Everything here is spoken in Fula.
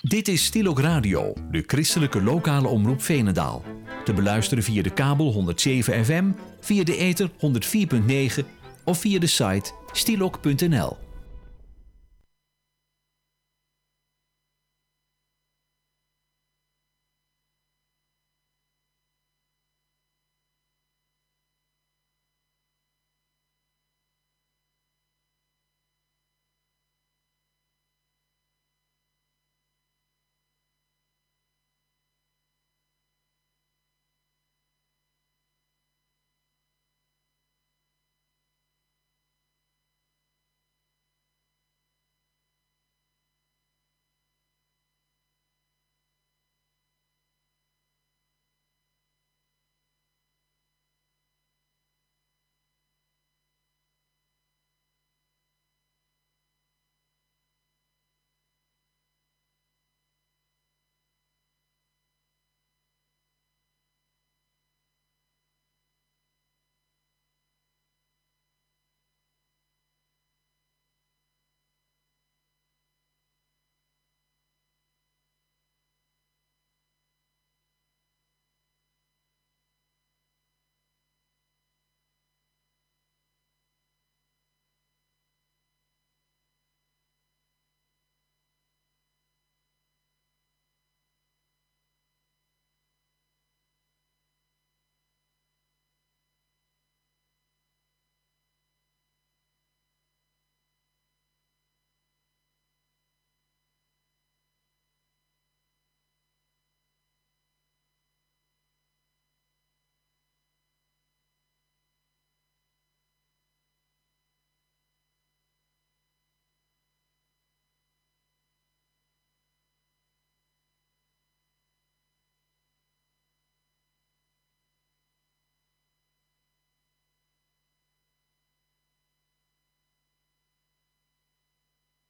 Dit is Stilok Radio, de christelijke lokale omroep Veenendaal. Te beluisteren via de kabel 107 FM, via de ether 104.9 of via de site stilok.nl.